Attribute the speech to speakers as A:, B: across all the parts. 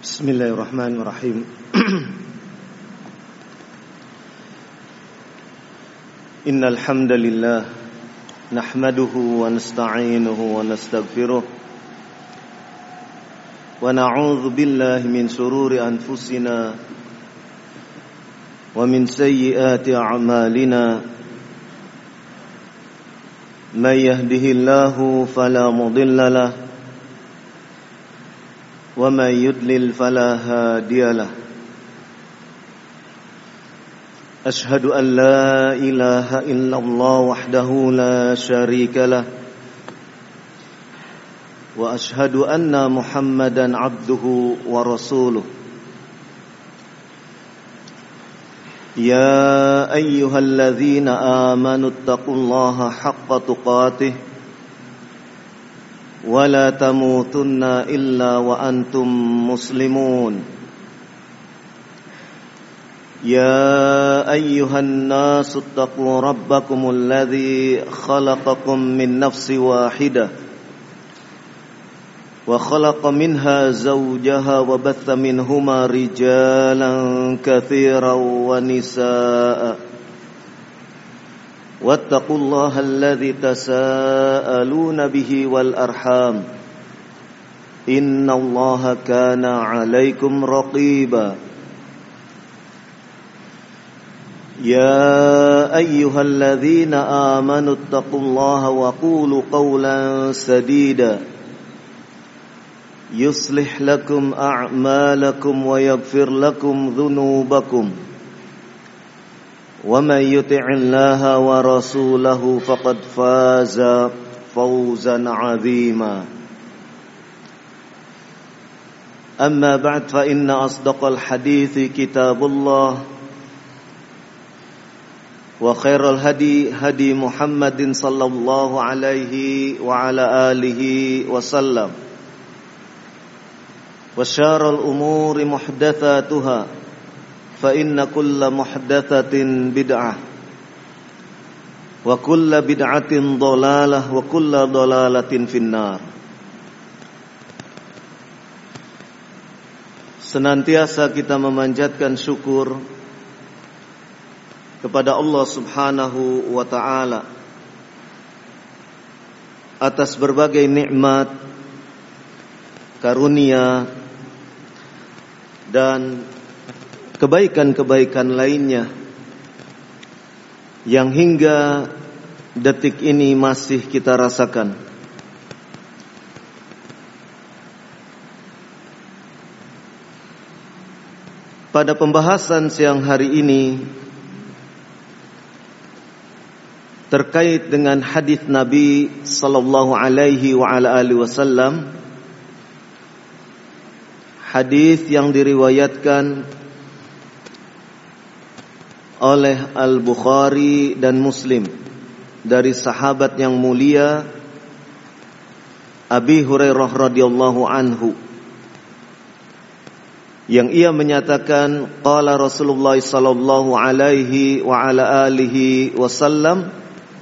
A: Bismillahirrahmanirrahim. Innal hamdalillah nahmaduhu wa nasta'inuhu wa nastaghfiruh wa na'udzu billahi min shururi anfusina wa min sayyiati a'malina. May yahdihillahu fala mudilla lahu wa may yudlil fala hadiya lahu. Ashhadu an la ilaha illallah wahdahu la syarika lah wa ashhadu anna Muhammadan abduhu wa rasuluh. Ya ayyuhalladzina amanu taqullaha haqqa tuqatih wa la tamutunna illa wa antum muslimun. Ya ayyuhan nasu taqu rabbakumul ladzi khalaqakum min nafsin wahidah wa khalaqa minha zawjaha wa batha minhuma rijalan katsiran wa nisaa'a. Wattaqullaha alladzi tasaaluna bihi wal arham. Innallaha kana 'alaikum raqiba. Ya ayyuhalladzina amanu taqullaha wa qulu qawlan sadida yuslih lakum a'malakum wa yaghfir lakum dhunubakum wa may yuti'illaha wa rasulahu faqad faza fawzan 'azima. Amma ba'd, fa inna asdaqal hadithi kitabullah wa khairal hadi hadi Muhammadin sallallahu alaihi wa ala alihi wa sallam. Wa syarrul umuri muhdatsatuha fa inna kulla muhdatsatin bid'ah wa kulla bid'atin dhalalah wa kulla dhalalatin finnar. Senantiasa kita memanjatkan syukur kepada Allah Subhanahu wa ta'ala atas berbagai nikmat, karunia dan kebaikan-kebaikan lainnya yang hingga detik ini masih kita rasakan. Pada pembahasan siang hari ini terkait dengan hadis Nabi sallallahu alaihi wa ala alihi wasallam, hadis yang diriwayatkan oleh Al-Bukhari dan Muslim dari sahabat yang mulia Abi Hurairah radhiyallahu anhu, yang ia menyatakan qala Rasulullah sallallahu alaihi wa ala alihi wasallam,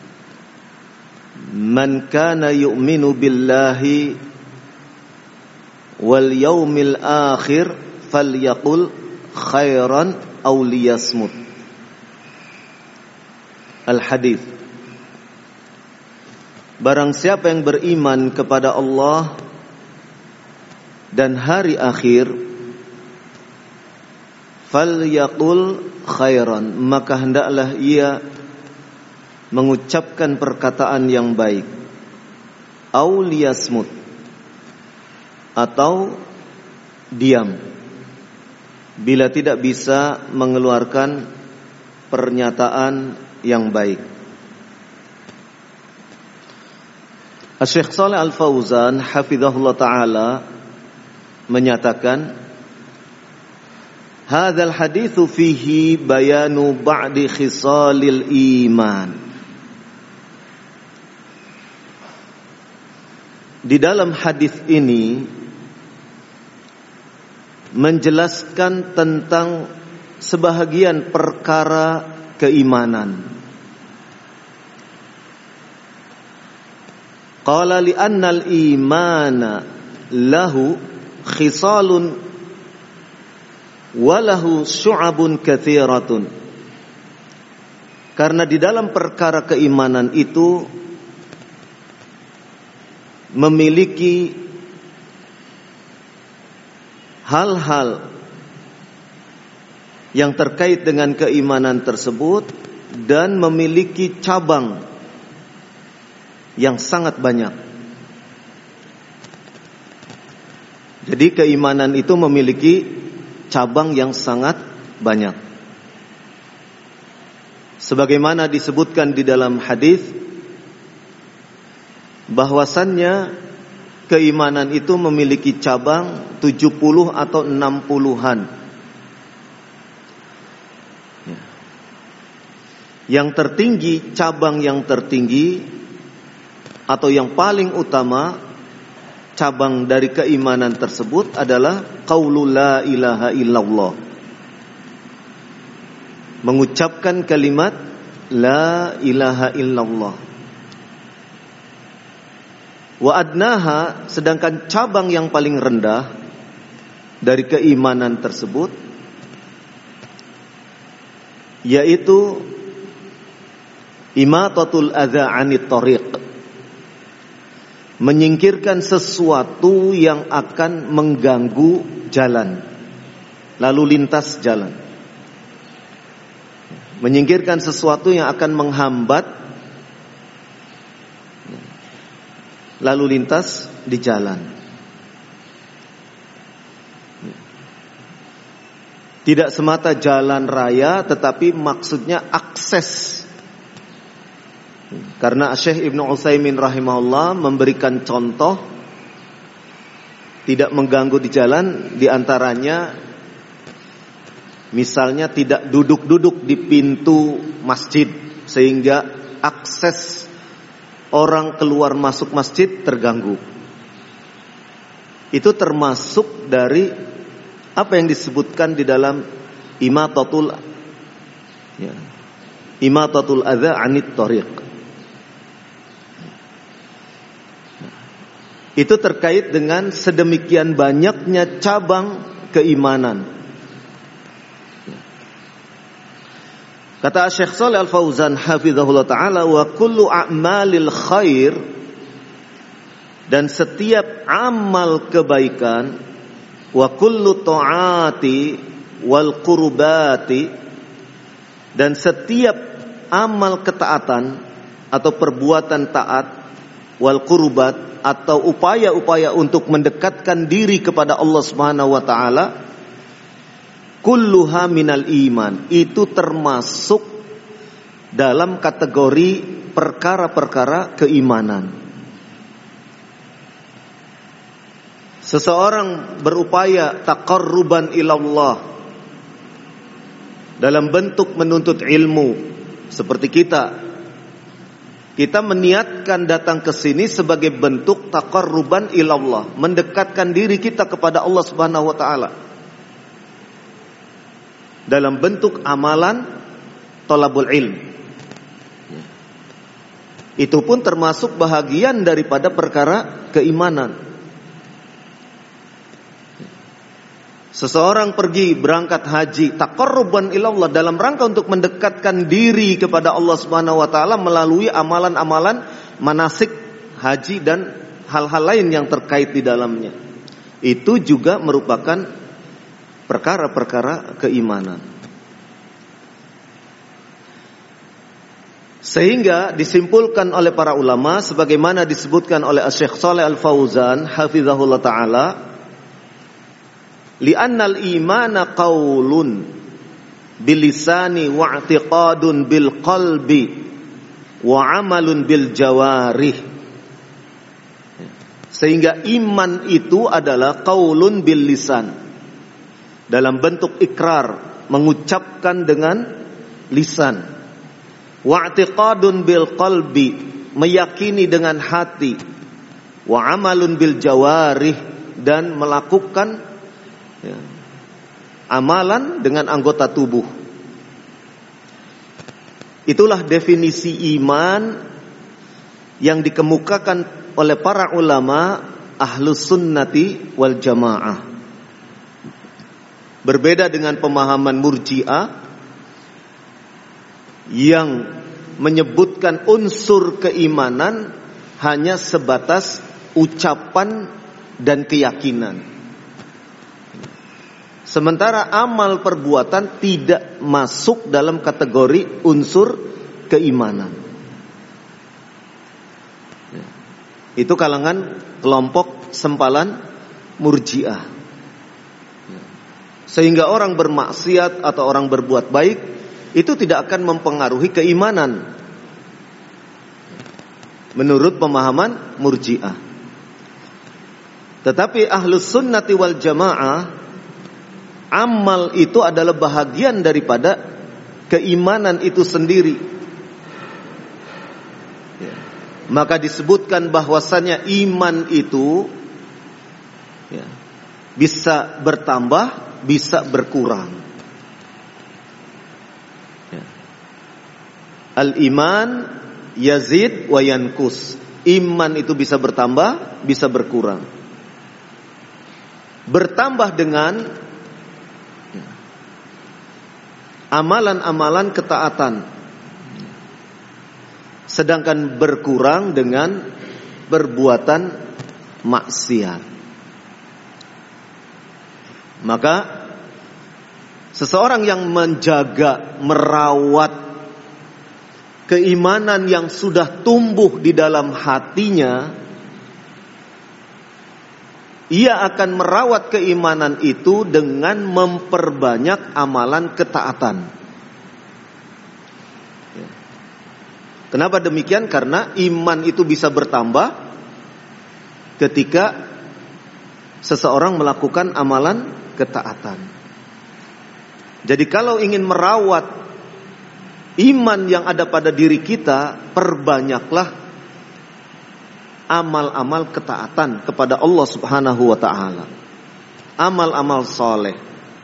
A: man kana yu'minu billahi wal yaumil akhir falyaqul khairan aw liyasmut. Al-hadis. Barang siapa yang beriman kepada Allah dan hari akhir, falyaqul khairan, maka hendaklah ia mengucapkan perkataan yang baik, au liyasmut, atau diam bila tidak bisa mengeluarkan pernyataan yang baik. Syekh Shalih Al-Fauzan hafizahullah ta'ala menyatakan, hadzal haditsu fihi bayanu ba'di khisalil iman. Di dalam hadis ini menjelaskan tentang sebahagian perkara keimanan. Qala li annal imana lahu khisalun walahu syu'abun katsiratun. Karena di dalam perkara keimanan itu memiliki hal-hal yang terkait dengan keimanan tersebut dan memiliki cabang yang sangat banyak. Jadi keimanan itu memiliki cabang yang sangat banyak. Sebagaimana disebutkan di dalam hadis bahwasannya keimanan itu memiliki cabang 70 atau 60-an. Yang tertinggi, cabang yang tertinggi atau yang paling utama cabang dari keimanan tersebut adalah qaulul la ilaha illallah. Mengucapkan kalimat la ilaha illallah. Wa adnaha, sedangkan cabang yang paling rendah dari keimanan tersebut yaitu imatatul adza 'anit thariq, menyingkirkan sesuatu yang akan mengganggu jalan, lalu lintas jalan. Menyingkirkan sesuatu yang akan menghambat lalu lintas di jalan. Tidak semata jalan raya, tetapi maksudnya akses. Karena Syekh Ibnu Utsaimin rahimahullah memberikan contoh tidak mengganggu di jalan, di antaranya misalnya tidak duduk-duduk di pintu masjid sehingga akses orang keluar masuk masjid terganggu. Itu termasuk dari apa yang disebutkan di dalam imatatul adza 'anit thariq. Itu terkait dengan sedemikian banyaknya cabang keimanan. Kata Syekh Shalih Al-Fauzan hafizahullah ta'ala, wa kullu a'malil khair, dan setiap amal kebaikan, wa kullu ta'ati wal qurbati, dan setiap amal ketaatan atau perbuatan taat, wal qurbat, atau upaya-upaya untuk mendekatkan diri kepada Allah Subhanahu wa taala, kulluha minal iman, itu termasuk dalam kategori perkara-perkara keimanan. Seseorang berupaya taqarruban ilallah dalam bentuk menuntut ilmu, seperti kita meniatkan datang ke sini sebagai bentuk taqarruban ilallah, mendekatkan diri kita kepada Allah Subhanahu wa taala dalam bentuk amalan thalabul ilm. Itu pun termasuk bahagian daripada perkara keimanan. Seseorang pergi berangkat haji taqarruban ilallah, dalam rangka untuk mendekatkan diri kepada Allah Subhanahu wa taala melalui amalan-amalan manasik haji dan hal-hal lain yang terkait di dalamnya. Itu juga merupakan perkara-perkara keimanan. Sehingga disimpulkan oleh para ulama sebagaimana disebutkan oleh Syekh Shalih Al-Fauzan hafizahullah ta'ala, li'annal imana qaulun bil lisani wa i'tiqadun bil qalbi wa amalun bil jawarih. Sehingga iman itu adalah qaulun bil lisan, dalam bentuk ikrar, mengucapkan dengan lisan, wa i'tiqadun bil qalbi, meyakini dengan hati, wa amalun bil jawarih, dan melakukan amalan dengan anggota tubuh. Itulah definisi iman yang dikemukakan oleh para ulama ahlus sunnati wal jamaah. Berbeda dengan pemahaman Murji'ah yang menyebutkan unsur keimanan hanya sebatas ucapan dan keyakinan. Sementara amal perbuatan tidak masuk dalam kategori unsur keimanan. Itu kalangan kelompok sempalan Murji'ah. Sehingga orang bermaksiat atau orang berbuat baik itu tidak akan mempengaruhi keimanan menurut pemahaman Murji'ah. Tetapi Ahlus Sunnati wal Jamaah, amal itu adalah bahagian daripada keimanan itu sendiri. Maka disebutkan bahwasannya iman itu bisa bertambah, bisa berkurang. Al-iman yazid wa yankus. Iman itu bisa bertambah, bisa berkurang. Bertambah dengan amalan-amalan ketaatan, sedangkan berkurang dengan perbuatan maksiat. Maka seseorang yang menjaga, merawat keimanan yang sudah tumbuh di dalam hatinya, ia akan merawat keimanan itu dengan memperbanyak amalan ketaatan. Kenapa demikian? Karena iman itu bisa bertambah ketika seseorang melakukan amalan ketaatan. Jadi kalau ingin merawat iman yang ada pada diri kita, perbanyaklah amal-amal ketaatan kepada Allah Subhanahu wa ta'ala. Amal-amal soleh.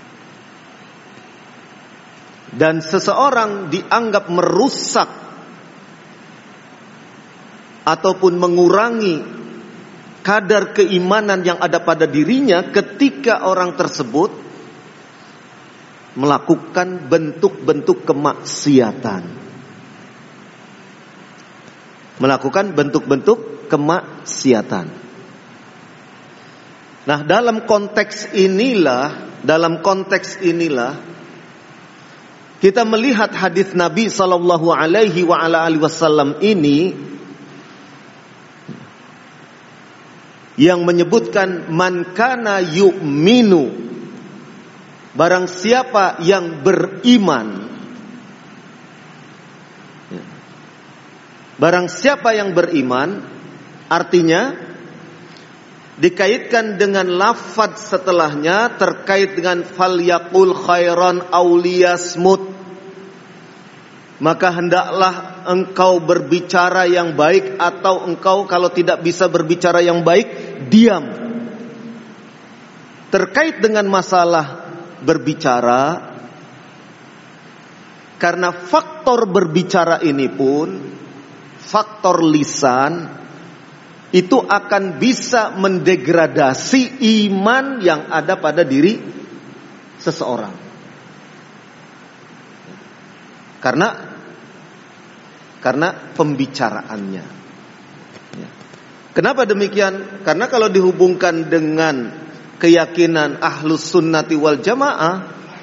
A: Dan seseorang dianggap merusak ataupun mengurangi kadar keimanan yang ada pada dirinya ketika orang tersebut melakukan bentuk-bentuk kemaksiatan. Melakukan bentuk-bentuk kemaksiatan. Nah, dalam konteks inilah kita melihat hadis Nabi sallallahu alaihi wasallam ini yang menyebutkan man kana yu'minu, barang siapa yang beriman. Barang siapa yang beriman, artinya dikaitkan dengan lafaz setelahnya terkait dengan falyaqul khairan aw liyasmut. Maka hendaklah engkau berbicara yang baik, atau engkau kalau tidak bisa berbicara yang baik, diam. Terkait dengan masalah berbicara, karena faktor berbicara ini pun, faktor lisan, itu akan bisa mendegradasi iman yang ada pada diri seseorang. Karena pembicaraannya. Kenapa demikian? Karena kalau dihubungkan dengan keyakinan Ahlus Sunnati wal Jamaah,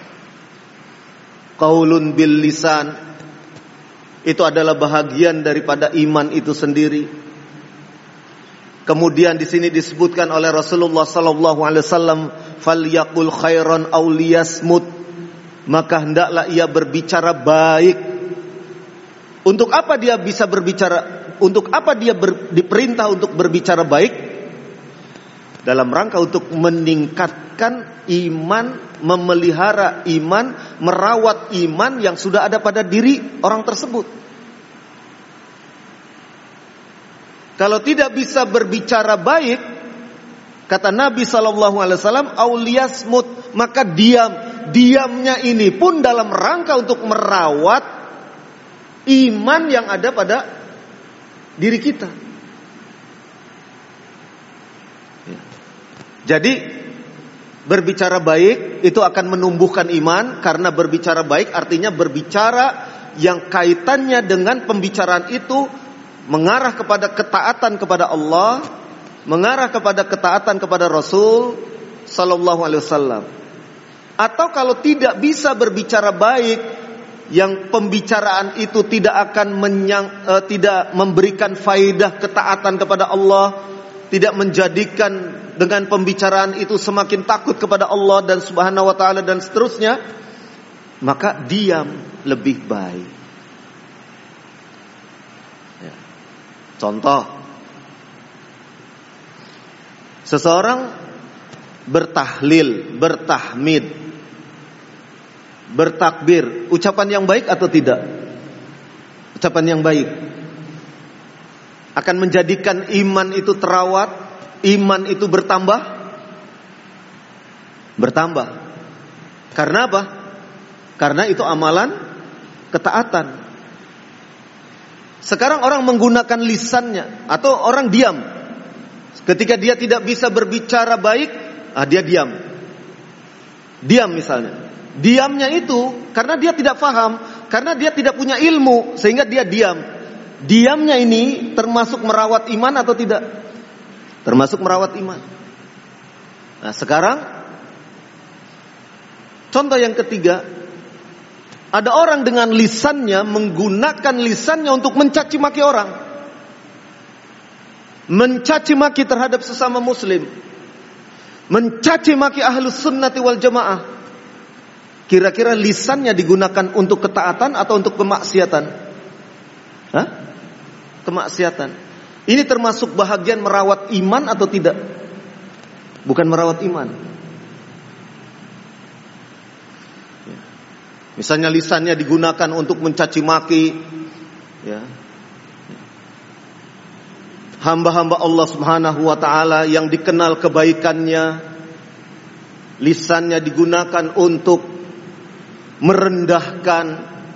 A: qaulun bil lisan itu adalah bahagian daripada iman itu sendiri. Kemudian di sini disebutkan oleh Rasulullah sallallahu alaihi wasallam, falyaqul khairan aw liyasmut, maka hendaklah ia berbicara baik. Untuk apa dia bisa berbicara? Untuk apa dia diperintah untuk berbicara baik? Dalam rangka untuk meningkatkan iman, memelihara iman, merawat iman yang sudah ada pada diri orang tersebut. Kalau tidak bisa berbicara baik, kata Nabi SAW, auliyasmut, maka diam. Diamnya ini pun dalam rangka untuk merawat iman yang ada pada diri kita. Jadi Berbicara baik itu akan menumbuhkan iman, karena berbicara baik artinya berbicara yang kaitannya dengan pembicaraan itu mengarah kepada ketaatan kepada Allah, mengarah kepada ketaatan kepada Rasul sallallahu alaihi wasallam. Atau kalau tidak bisa berbicara baik, yang pembicaraan itu tidak akan tidak memberikan faidah ketaatan kepada Allah, tidak menjadikan dengan pembicaraan itu semakin takut kepada Allah dan Subhanahu wa taala dan seterusnya, maka diam lebih baik. Ya. Contoh, seseorang bertahlil, bertahmid, bertakbir, ucapan yang baik atau tidak? Ucapan yang baik akan menjadikan iman itu terawat, iman itu bertambah. Bertambah. Karena apa? Karena itu amalan ketaatan. Sekarang orang menggunakan lisannya, atau orang diam. Ketika dia tidak bisa berbicara baik, dia diam. Diam misalnya. Diamnya itu karena dia tidak paham, karena dia tidak punya ilmu, sehingga dia diam. Diamnya ini termasuk merawat iman atau tidak? Termasuk merawat iman. Nah, sekarang contoh yang ketiga, ada orang dengan lisannya, menggunakan lisannya untuk mencaci maki orang, mencaci maki terhadap sesama muslim, mencaci maki ahlus sunnati wal jamaah. Kira-kira lisannya digunakan untuk ketaatan atau untuk kemaksiatan? Kemaksiatan. Ini termasuk bahagian merawat iman atau tidak? Bukan merawat iman. Misalnya lisannya digunakan untuk mencaci maki, ya, hamba-hamba Allah Subhanahu wa taala yang dikenal kebaikannya, lisannya digunakan untuk merendahkan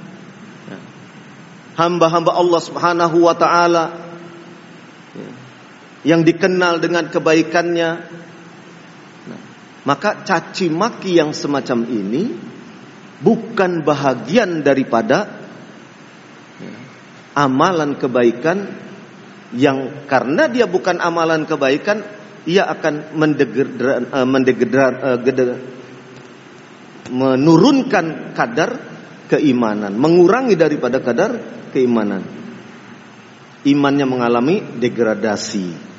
A: hamba-hamba Allah Subhanahu wa taala yang dikenal dengan kebaikannya. Maka caci maki yang semacam ini bukan bahagian daripada amalan kebaikan, yang karena dia bukan amalan kebaikan, ia akan menurunkan kadar keimanan, mengurangi daripada kadar keimanan. Imannya mengalami degradasi.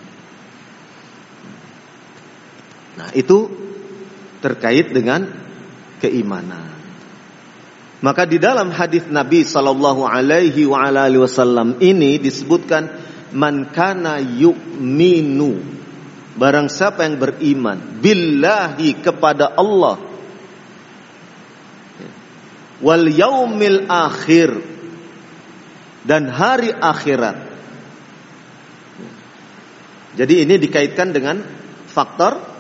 A: Nah, itu terkait dengan keimanan. Maka di dalam hadis Nabi sallallahu alaihi wasallam ini disebutkan, man kana yu'minu, barang siapa yang beriman billahi, kepada Allah, wal yaumil akhir, dan hari akhirat. Jadi ini dikaitkan dengan faktor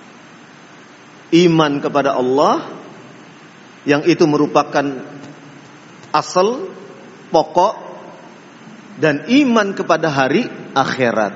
A: iman kepada Allah, yang itu merupakan asal pokok, dan iman kepada hari akhirat.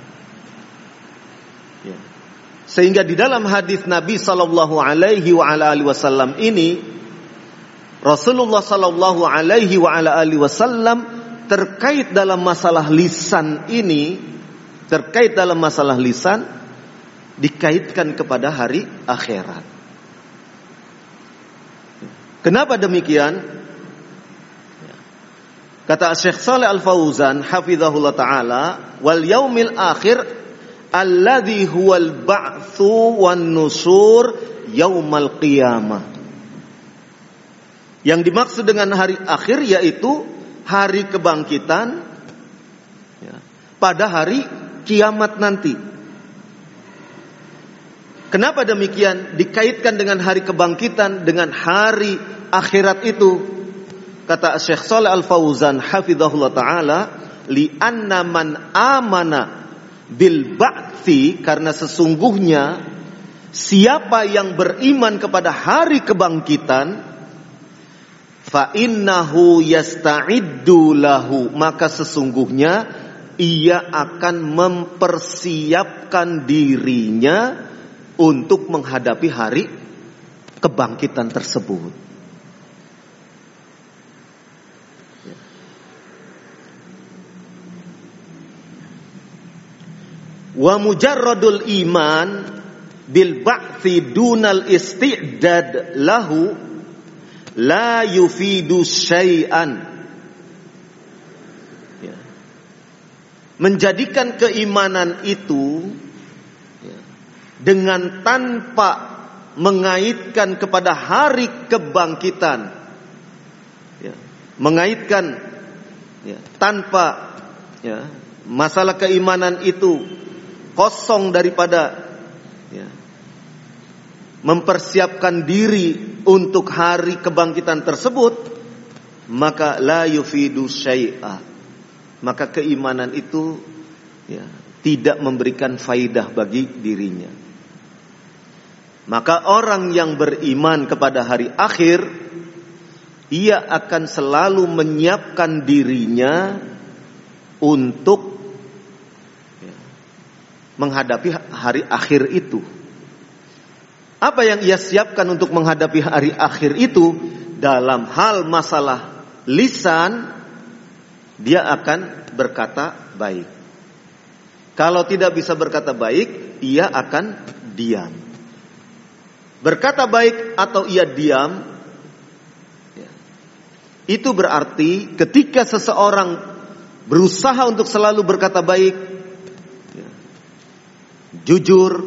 A: Sehingga di dalam hadis Nabi sallallahu alaihi wasallam ini, Rasulullah sallallahu alaihi wasallam terkait dalam masalah lisan ini, terkait dalam masalah lisan dikaitkan kepada hari akhirat. Kenapa demikian? Kata Syekh Shalih Al-Fauzan hafizahullah taala, wal yaumil akhir alladhi huwal ba'tsu wan nusur yaumal qiyamah. Yang dimaksud dengan hari akhir yaitu hari kebangkitan, pada hari kiamat nanti. Kenapa demikian? Dikaitkan dengan hari kebangkitan, dengan hari akhirat itu. Kata Syekh Shalih Al-Fauzan hafizahullah ta'ala, li'anna man amana bil ba'thi, karena sesungguhnya siapa yang beriman kepada hari kebangkitan, fa innahu yasta'iddu lahu, maka sesungguhnya ia akan mempersiapkan dirinya untuk menghadapi hari kebangkitan tersebut. Wa mujarradul iman bil ba'thi dunal isti'dad lahu la yufidu syai'an. Menjadikan keimanan itu dengan tanpa mengaitkan kepada hari kebangkitan, mengaitkan tanpa masalah keimanan itu kosong daripada mempersiapkan diri untuk hari kebangkitan tersebut, maka la yufidu syai'a, maka keimanan itu tidak memberikan faidah bagi dirinya. Maka orang yang beriman kepada hari akhir, ia akan selalu menyiapkan dirinya untuk menghadapi hari akhir itu. Apa yang ia siapkan untuk menghadapi hari akhir itu? Dalam hal masalah lisan, dia akan berkata baik. Kalau tidak bisa berkata baik, ia akan diam. Berkata baik atau ia diam, itu berarti ketika seseorang berusaha untuk selalu berkata baik, jujur,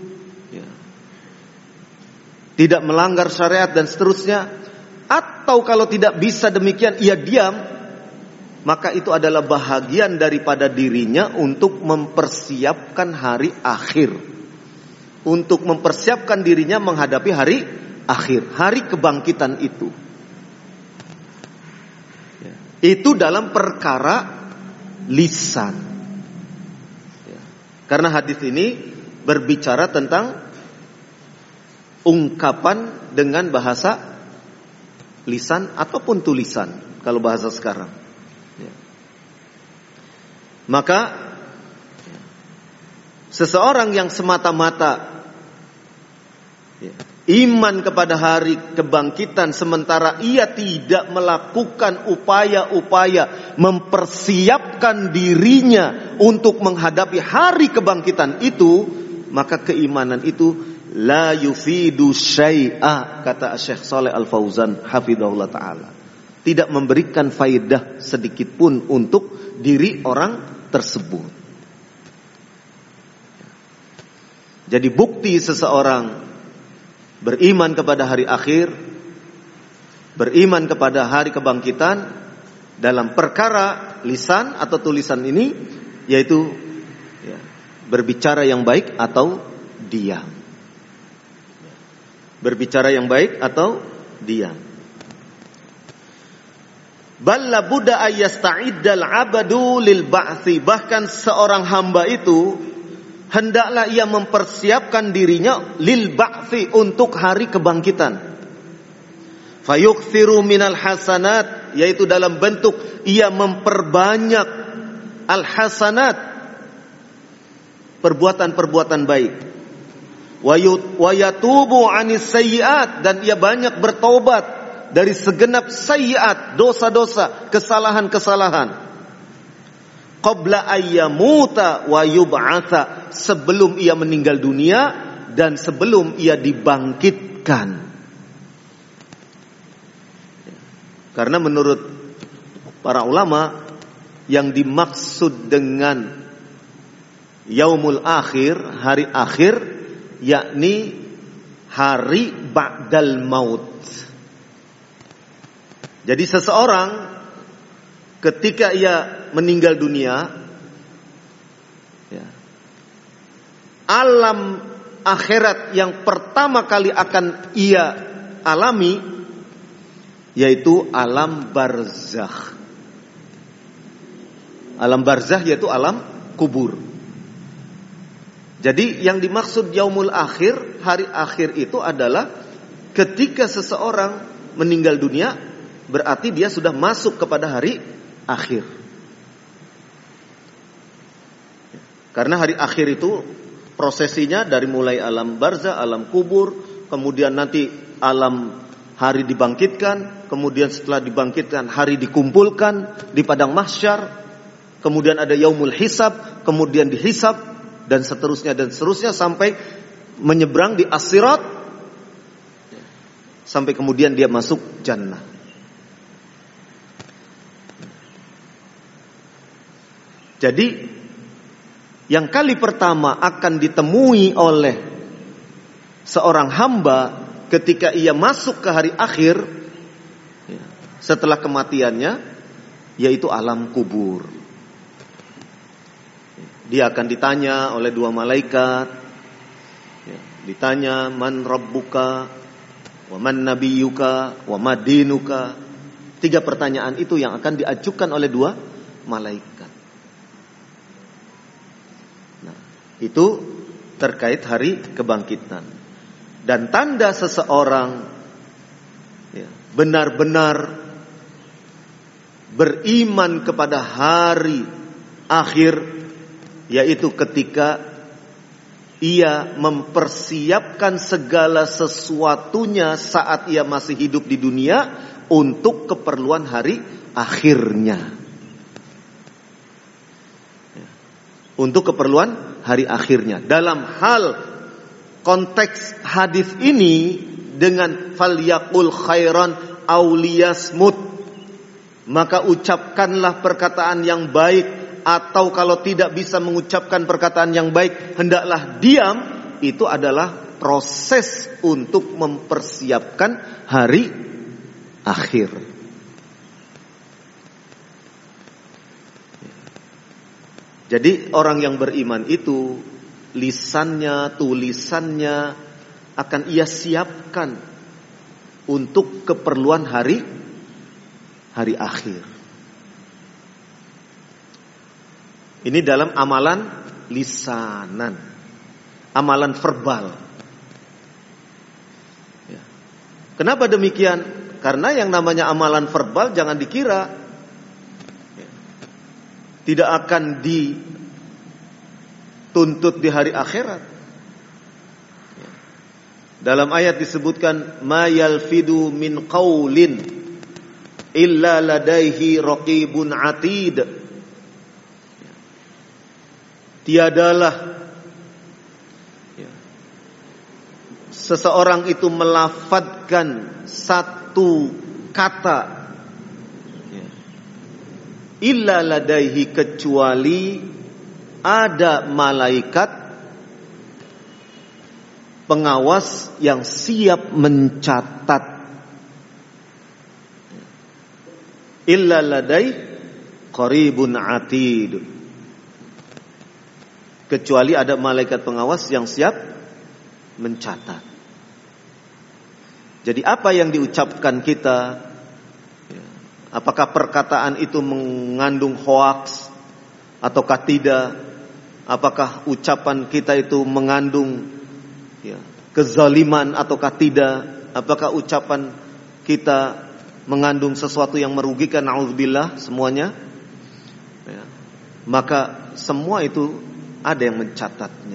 A: tidak melanggar syariat dan seterusnya, atau kalau tidak bisa demikian ia diam, maka itu adalah bahagian daripada dirinya untuk mempersiapkan hari akhir, untuk mempersiapkan dirinya menghadapi hari akhir, hari kebangkitan itu. Itu dalam perkara lisan. Karena hadis ini berbicara tentang ungkapan dengan bahasa lisan ataupun tulisan, kalau bahasa sekarang. Maka seseorang yang semata-mata iman kepada hari kebangkitan, sementara ia tidak melakukan upaya-upaya mempersiapkan dirinya untuk menghadapi hari kebangkitan itu, maka keimanan itu la yufidu syai'a, kata Syekh Shalih Al-Fauzan hafizahullah ta'ala, tidak memberikan faidah sedikit pun untuk diri orang tersebut. Jadi bukti seseorang beriman kepada hari akhir, beriman kepada hari kebangkitan dalam perkara lisan atau tulisan ini, yaitu berbicara yang baik atau diam. Berbicara yang baik atau diam. Balla budda ayasta'iddal abadu lil ba'thi, bahkan seorang hamba itu hendaklah ia mempersiapkan dirinya lil ba'thi, untuk hari kebangkitan. Fayukthiru minal hasanat, yaitu dalam bentuk ia memperbanyak al hasanat, perbuatan-perbuatan baik. Wa yatubu anis sayyiat, dan ia banyak bertobat dari segenap sayyiat, dosa-dosa, kesalahan-kesalahan. Qabla ayyamuta wa yub'atha, sebelum ia meninggal dunia dan sebelum ia dibangkitkan. Karena menurut para ulama, yang dimaksud dengan yaumul akhir, hari akhir, yakni hari ba'dal maut. Jadi seseorang ketika ia meninggal dunia, alam akhirat yang pertama kali akan ia alami yaitu alam barzakh. Alam barzakh yaitu alam kubur. Jadi yang dimaksud yaumul akhir, hari akhir itu adalah ketika seseorang meninggal dunia, berarti dia sudah masuk kepada hari akhir. Karena hari akhir itu prosesinya dari mulai alam barzah, alam kubur, kemudian nanti alam hari dibangkitkan, kemudian setelah dibangkitkan hari dikumpulkan di padang mahsyar, kemudian ada yaumul hisab, kemudian dihisab, dan seterusnya sampai menyeberang di as-sirat, sampai kemudian dia masuk jannah. Jadi yang kali pertama akan ditemui oleh seorang hamba ketika ia masuk ke hari akhir setelah kematiannya, yaitu alam kubur. Dia akan ditanya oleh dua malaikat, ditanya man rabbuka wa man nabiyuka wa ma dinuka. 3 pertanyaan itu yang akan diajukan oleh dua malaikat. Nah, itu terkait hari kebangkitan. Dan tanda seseorang benar-benar beriman kepada hari akhir, yaitu ketika ia mempersiapkan segala sesuatunya saat ia masih hidup di dunia untuk keperluan hari akhirnya. Untuk keperluan hari akhirnya. Dalam hal konteks hadis ini dengan falyaqul khairan aw liyasmut, maka ucapkanlah perkataan yang baik, atau kalau tidak bisa mengucapkan perkataan yang baik hendaklah diam. Itu adalah proses untuk mempersiapkan hari akhir. Jadi orang yang beriman itu lisannya, tulisannya akan ia siapkan untuk keperluan hari akhir. Ini dalam amalan lisanan, amalan verbal. Kenapa demikian? Karena yang namanya amalan verbal jangan dikira tidak akan dituntut di hari akhirat. Dalam ayat disebutkan ma yalfidu min qaulin illa ladaihi raqibun atid. Tiadalah seseorang itu melafadzkan satu kata illa ladaihi, kecuali ada malaikat pengawas yang siap mencatat. Illa ladaihi qaribun atid, kecuali ada malaikat pengawas yang siap mencatat. Jadi apa yang diucapkan kita, apakah perkataan itu mengandung hoaks ataukah tidak? Apakah ucapan kita itu mengandung kezaliman ataukah tidak? Apakah ucapan kita mengandung sesuatu yang merugikan? Na'udzubillah, semuanya. Maka semua itu ada yang mencatatnya.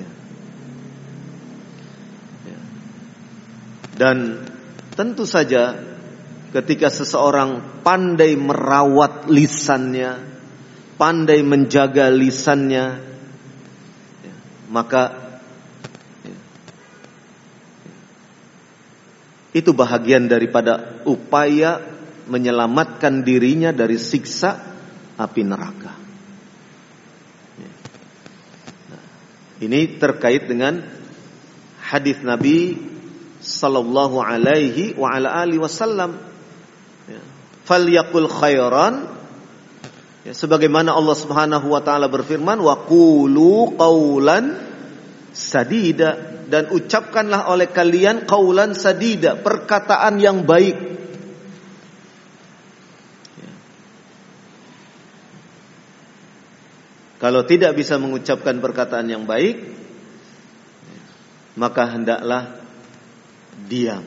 A: Dan tentu saja ketika seseorang pandai merawat lisannya, pandai menjaga lisannya, maka itu bahagian daripada upaya menyelamatkan dirinya dari siksa api neraka. Ini terkait dengan hadis Nabi sallallahu alaihi wa ala alihi wasallam. Falyaqul khairan, sebagaimana Allah Subhanahu wa taala berfirman, wa qulu qaulan sadida, dan ucapkanlah oleh kalian qaulan sadida, perkataan yang baik. Kalau tidak bisa mengucapkan perkataan yang baik, maka hendaklah diam.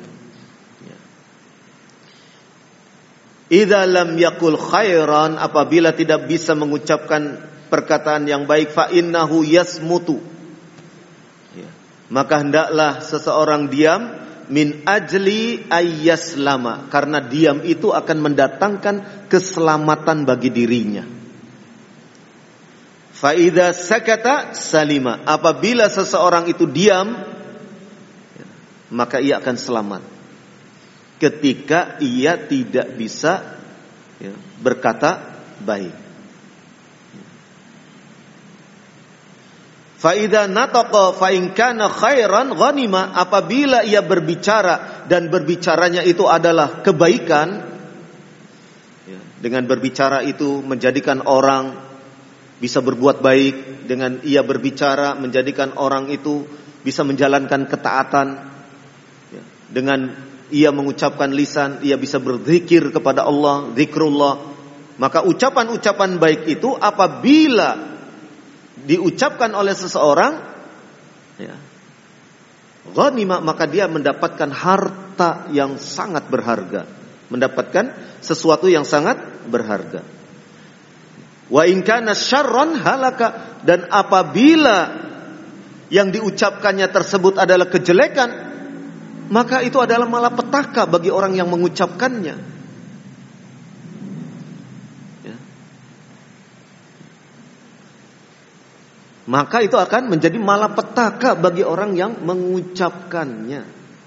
A: Idza lam yaqul khairan, apabila tidak bisa mengucapkan perkataan yang baik, fa innahu yasmutu, maka hendaklah seseorang diam min ajli ayyaslama, karena diam itu akan mendatangkan keselamatan bagi dirinya. Fa idza sakata salima, apabila seseorang itu diam, maka ia akan selamat. Ketika ia tidak bisa berkata baik. Fa idza nataqa fa in kana khairan ghanima, apabila ia berbicara dan berbicaranya itu adalah kebaikan, dengan berbicara itu menjadikan orang bisa berbuat baik, dengan ia berbicara menjadikan orang itu bisa menjalankan ketaatan, dengan ia mengucapkan lisan, ia bisa berzikir kepada Allah, zikrullah, maka ucapan-ucapan baik itu apabila diucapkan oleh seseorang, ghanimah, maka dia mendapatkan harta yang sangat berharga, mendapatkan sesuatu yang sangat berharga. Wa in kana syarran halaka, dan apabila yang diucapkannya tersebut adalah kejelekan, maka itu adalah malapetaka bagi orang yang mengucapkannya. Maka itu akan menjadi malapetaka bagi orang yang mengucapkannya.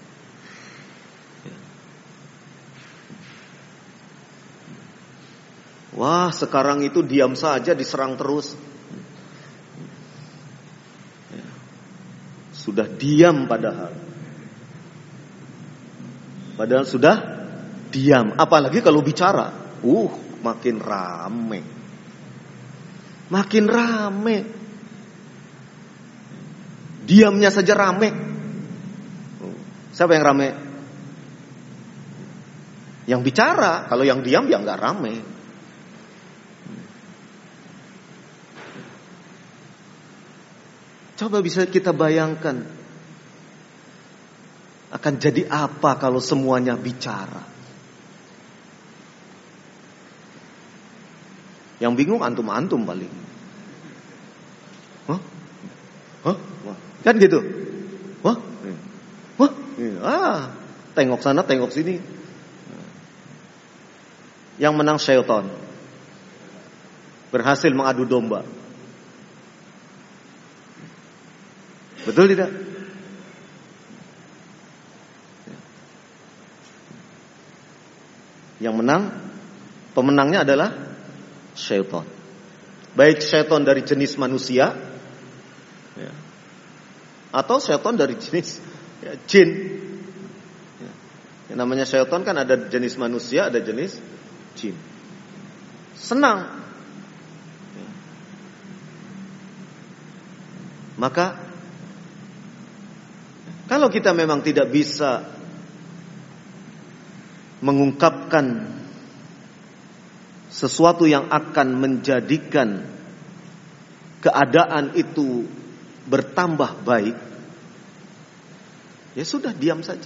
A: Wah, sekarang itu diam saja diserang terus. Sudah diam padahal sudah diam. Apalagi kalau bicara, makin rame. Makin rame. Diamnya saja rame. Siapa yang rame? Yang bicara. Kalau yang diam ya nggak rame. Coba bisa kita bayangkan, akan jadi apa kalau semuanya bicara? Yang bingung antum-antum paling. Hah? Kan gitu. Wah. Tengok sana, tengok sini. Yang menang syaitan. Berhasil mengadu domba. Betul tidak? Yang menang, pemenangnya adalah syaitan. Baik syaitan dari jenis manusia, atau syaitan dari jenis jin. Yang namanya syaitan kan ada jenis manusia, ada jenis jin. Senang. Maka kalau kita memang tidak bisa mengungkapkan sesuatu yang akan menjadikan keadaan itu bertambah baik, ya sudah diam saja.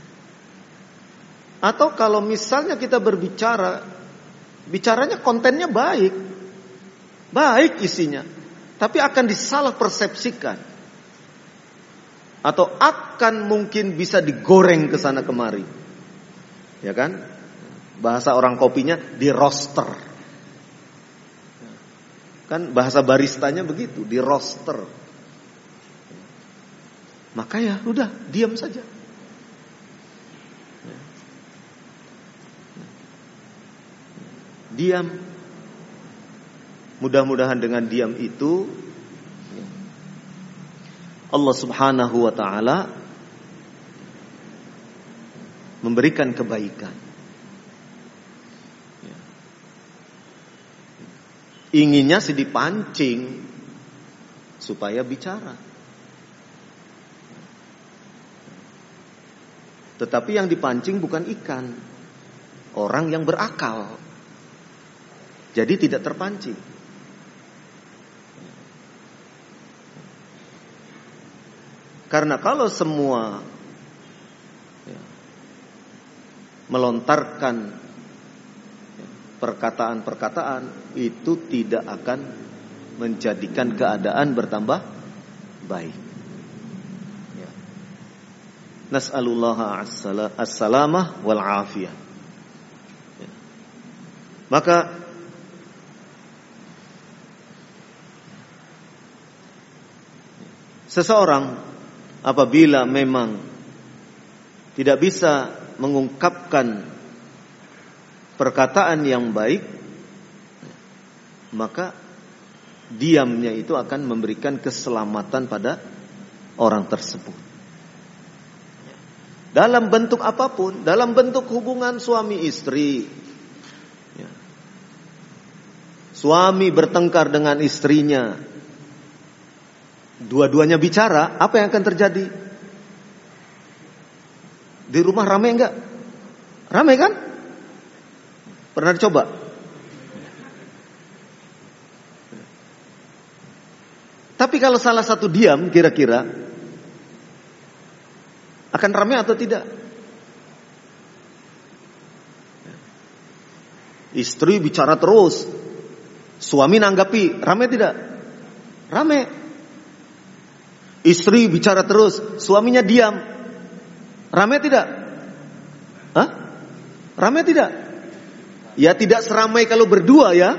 A: Atau kalau misalnya kita berbicara, bicaranya kontennya baik isinya, tapi akan disalah persepsikan, atau akan mungkin bisa digoreng ke sana kemari, ya kan? Bahasa orang kopinya di roaster, kan bahasa baristanya begitu, di roaster. Maka ya udah diam saja. Diam. Mudah-mudahan dengan diam itu Allah Subhanahu wa taala memberikan kebaikan. Inginnya sih dipancing supaya bicara. Tetapi yang dipancing bukan ikan, orang yang berakal. Jadi tidak terpancing. Karena kalau semua melontarkan perkataan-perkataan, itu tidak akan menjadikan keadaan bertambah baik. Nas'alullaha as-salamah wal afiyah. Maka seseorang apabila memang tidak bisa mengungkapkan perkataan yang baik, maka diamnya itu akan memberikan keselamatan pada orang tersebut. Dalam bentuk apapun, dalam bentuk hubungan suami istri. Suami bertengkar dengan istrinya, dua-duanya bicara, apa yang akan terjadi? Di rumah ramai enggak? Ramai kan? Pernah dicoba? Tapi kalau salah satu diam, kira-kira akan ramai atau tidak? Istri bicara terus, suami nanggapi, ramai tidak? Ramai. Istri bicara terus, suaminya diam, ramai tidak? Hah? Ramai tidak? Ya tidak seramai kalau berdua ya.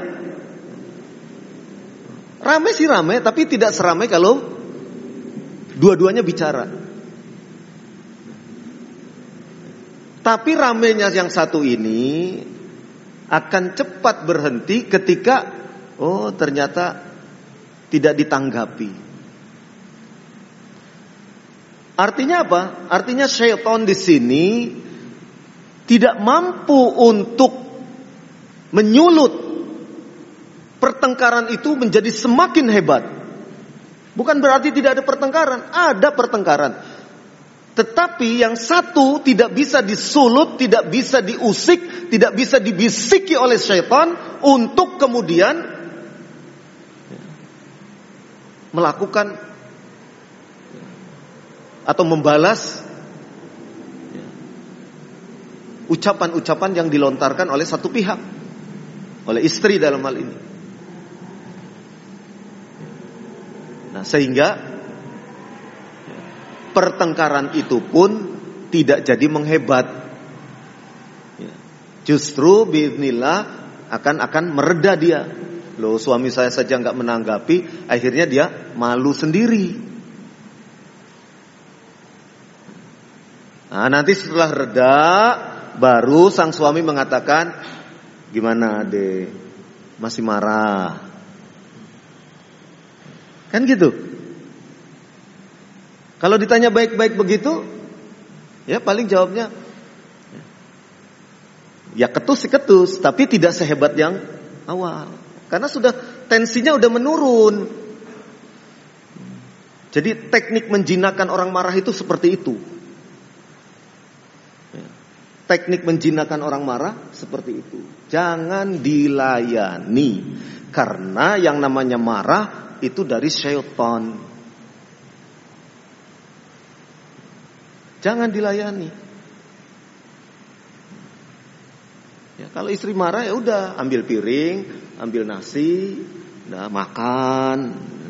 A: Ramai sih ramai, tapi tidak seramai kalau dua-duanya bicara. Tapi ramainya yang satu ini akan cepat berhenti ketika ternyata tidak ditanggapi. Artinya apa? Artinya syaitan di sini tidak mampu untuk menyulut pertengkaran itu menjadi semakin hebat. Bukan berarti tidak ada pertengkaran, ada pertengkaran. Tetapi yang satu tidak bisa disulut, tidak bisa diusik, tidak bisa dibisiki oleh syaitan untuk kemudian melakukan atau membalas ucapan-ucapan yang dilontarkan oleh satu pihak, oleh istri dalam hal ini. Nah, sehingga pertengkaran itu pun tidak jadi menghebat. Justru biiznillah akan mereda dia. Loh, suami saya saja nggak menanggapi, akhirnya dia malu sendiri. Nah, nanti setelah reda, baru sang suami mengatakan, gimana Ade, masih marah? Kan gitu. Kalau ditanya baik-baik begitu, ya paling jawabnya, ya ketus sih ketus, tapi tidak sehebat yang awal. Karena sudah tensinya udah menurun. Jadi teknik menjinakkan orang marah itu seperti itu. Teknik menjinakkan orang marah seperti itu. Jangan dilayani. Karena yang namanya marah itu dari syaitan. Jangan dilayani. Ya, kalau istri marah ya udah, ambil piring, ambil nasi, udah makan.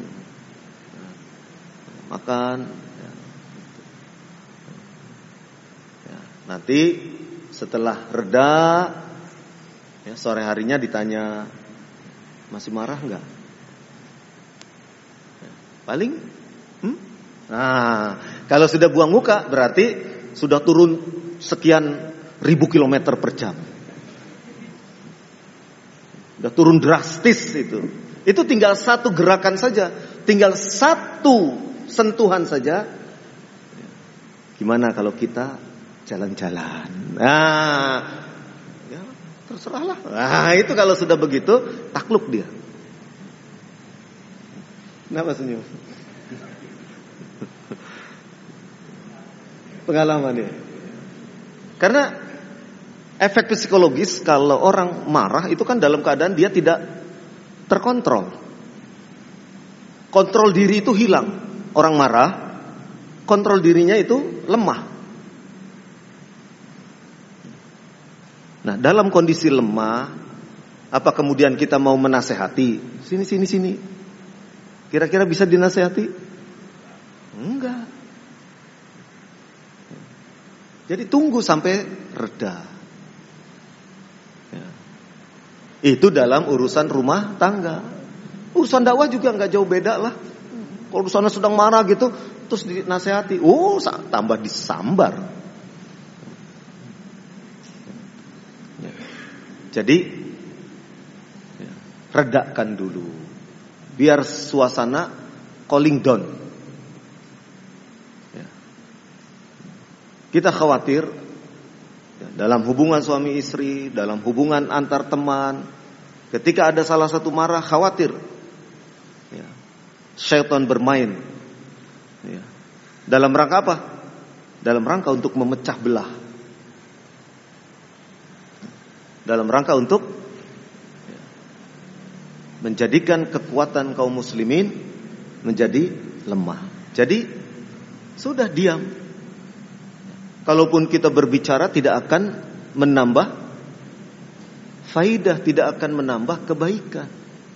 A: Ya, nanti setelah reda, ya, sore harinya ditanya, masih marah enggak? Ya, paling, Nah, kalau sudah buang muka berarti sudah turun sekian ribu kilometer per jam. Sudah turun drastis itu. Itu tinggal satu gerakan saja, tinggal satu sentuhan saja. Gimana kalau kita jalan-jalan? Nah, ya terserahlah. Nah, itu kalau sudah begitu takluk dia. Kenapa senyum? Pengalaman ya. Karena efek psikologis kalau orang marah itu kan dalam keadaan dia tidak terkontrol. Kontrol diri itu hilang. Orang marah, kontrol dirinya itu lemah. Nah, dalam kondisi lemah, apa kemudian kita mau menasehati? Sini. Kira-kira bisa dinasehati? Enggak. Jadi tunggu sampai reda. Ya. Itu dalam urusan rumah tangga. Urusan dakwah juga nggak jauh beda lah. Kalau di sana sedang marah gitu, terus dinasehati, tambah disambar. Ya. Jadi ya, redakan dulu, biar suasana cooling down. Ya. Kita khawatir ya, dalam hubungan suami istri, dalam hubungan antar teman, ketika ada salah satu marah, khawatir ya, syaitan bermain ya. Dalam rangka apa? Dalam rangka untuk memecah belah, dalam rangka untuk ya, menjadikan kekuatan kaum muslimin menjadi lemah. Jadi sudah diam. Kalaupun kita berbicara tidak akan menambah faidah, tidak akan menambah kebaikan.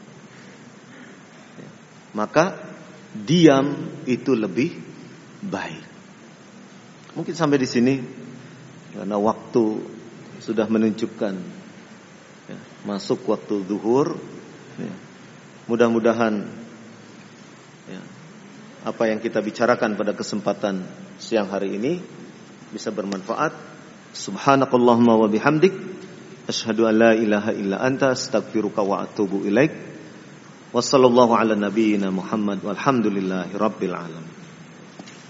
A: Maka diam itu lebih baik. Mungkin sampai di sini karena waktu sudah menunjukkan ya, masuk waktu zuhur. Ya. Mudah-mudahan ya, apa yang kita bicarakan pada kesempatan siang hari ini bisa bermanfaat. Subhanakallahumma wa bihamdik, asyhadu an la ilaha illa anta, astaghfiruka wa atubu ilaik. Wassallallahu ala nabiyyina Muhammad walhamdulillahi rabbil alamin.